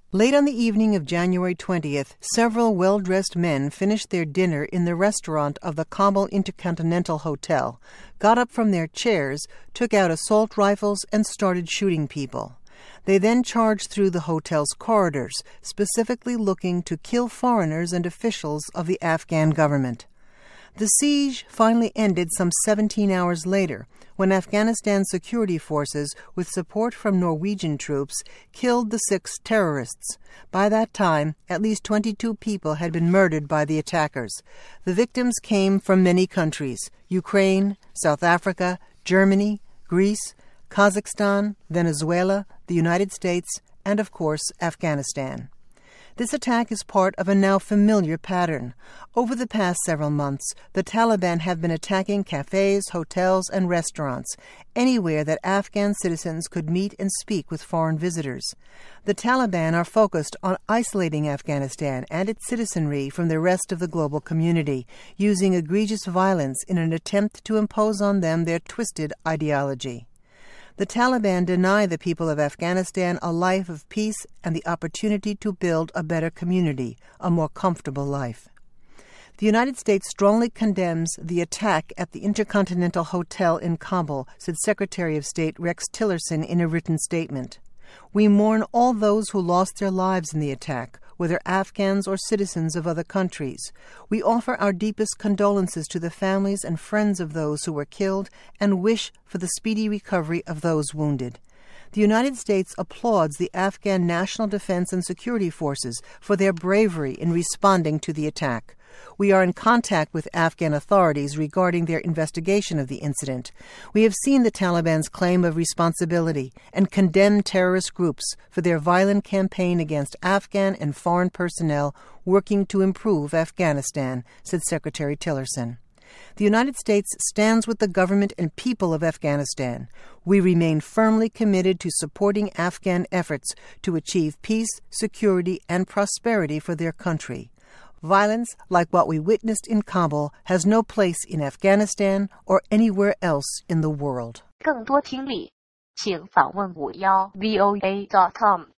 Late on the evening of January 20th, several well-dressed men finished their dinner in the restaurant of the Kabul Intercontinental Hotel, got up from their chairs, took out assault rifles, and started shooting people. They then charged through the hotel's corridors, specifically looking to kill foreigners and officials of the Afghan government. The siege finally ended some 17 hours later, when Afghanistan's security forces, with support from Norwegian troops, killed the 6 terrorists. By that time, at least 22 people had been murdered by the attackers. The victims came from many countries: Ukraine, South Africa, Germany, Greece, Kazakhstan, Venezuela, the United States, and of course, Afghanistan. This attack is part of a now familiar pattern. Over the past several months, the Taliban have been attacking cafes, hotels, and restaurants, anywhere that Afghan citizens could meet and speak with foreign visitors. The Taliban are focused on isolating Afghanistan and its citizenry from the rest of the global community, using egregious violence in an attempt to impose on them their twisted ideology. The Taliban deny the people of Afghanistan a life of peace and the opportunity to build a better community, a more comfortable life. The United States strongly condemns the attack at the Intercontinental Hotel in Kabul, said Secretary of State Rex Tillerson in a written statement. We mourn all those who lost their lives in the attack, whether Afghans or citizens of other countries. We offer our deepest condolences to the families and friends of those who were killed and wish for the speedy recovery of those wounded. The United States applauds the Afghan National Defense and Security Forces for their bravery in responding to the attack. We are in contact with Afghan authorities regarding their investigation of the incident. We have seen the Taliban's claim of responsibility and condemn terrorist groups for their violent campaign against Afghan and foreign personnel working to improve Afghanistan, said Secretary Tillerson. The United States stands with the government and people of Afghanistan. We remain firmly committed to supporting Afghan efforts to achieve peace, security, and prosperity for their country. Violence like what we witnessed in Kabul has no place in Afghanistan or anywhere else in the world. 更多听力，请访问51voa.com。